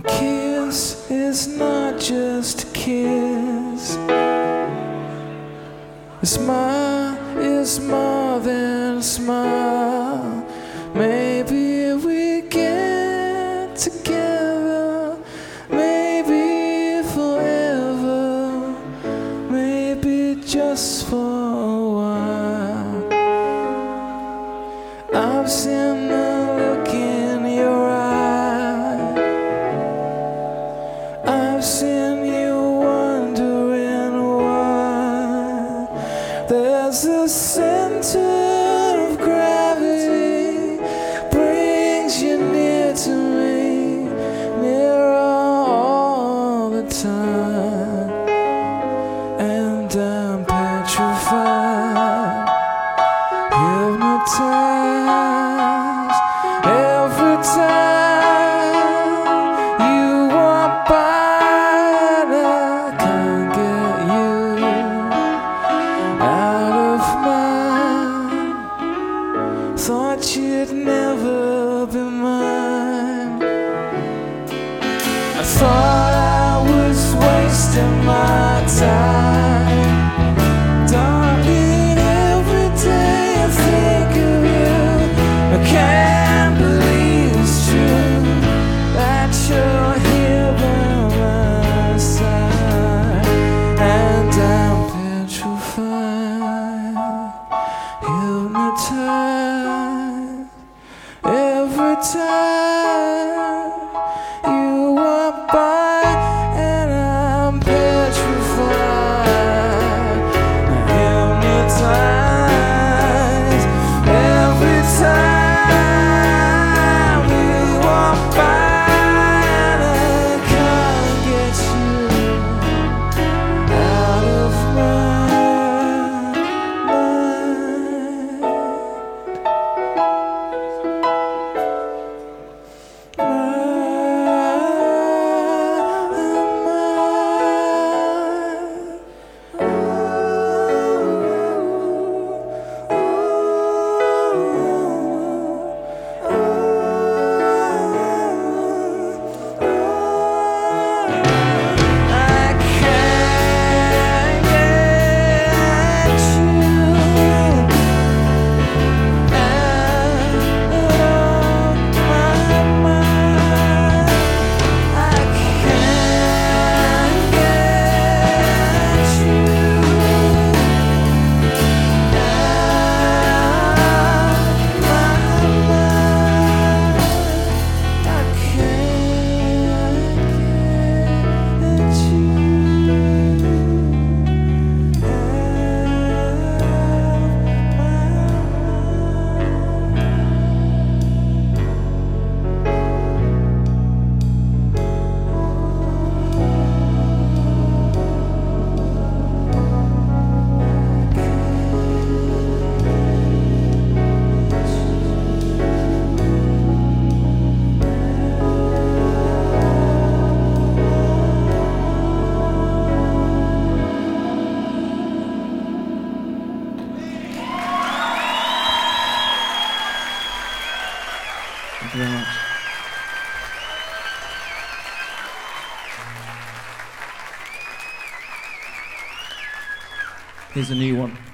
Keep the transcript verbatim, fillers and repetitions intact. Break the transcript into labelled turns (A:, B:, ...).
A: Kiss is not just a kiss. A smile is more than a smile. Maybe we get together, maybe forever, maybe just for a while. I've seen the look in your eye, I've seen you wondering why. There's a center of gravity, brings you near to me, near all the time. And I'm petrified, hypnotized every time you walk by, and I can't get you out of mind. Thought you'd never be mine. I thought I was wasting my time. Darling, every day I think of you. I can't believe it's true that you're here by my side. And I'm petrified, hypnotized every time you walk by, and I'm petrified, hypnotized every time you walk by, and I can't get you out of my
B: Thank you very much. Here's a new one.